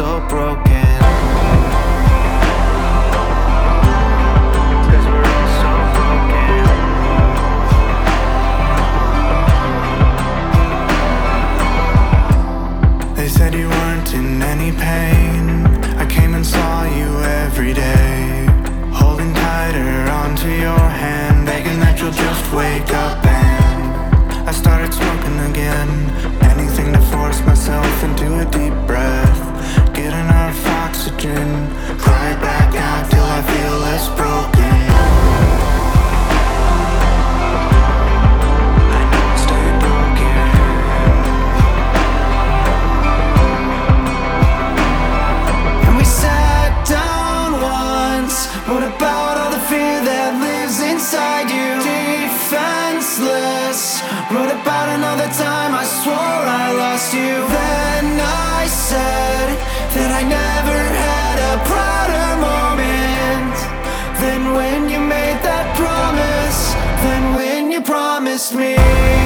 so broken. They said you weren't in any pain. I came and saw you every day, holding tighter onto your hand, begging that you'll just wake up. And I started smoking again, anything to force myself into a deep breath, get enough oxygen, cry back out till I feel less broken. What about all the fear that lives inside you? Defenseless. What about another time I swore I lost you? Then I said that I never had a prouder moment than when you made that promise, than when you promised me.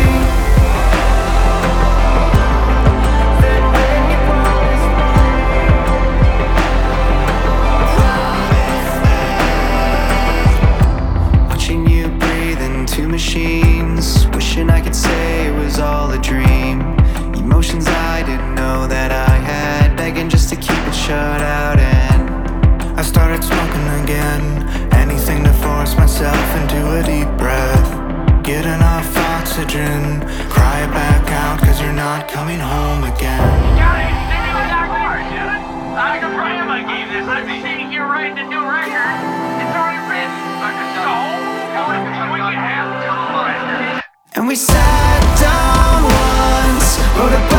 Machines, wishing I could say it was all a dream. Emotions I didn't know that I had, begging just to keep it shut out. And I started smoking again, anything to force myself into a deep breath, get enough oxygen, cry it back out cause you're not coming home again. Guys, they knew that hard, did it? I can write him, I gave this. I'm sitting here writing a new record. It's already written. So we can have. And we sat down once, wrote a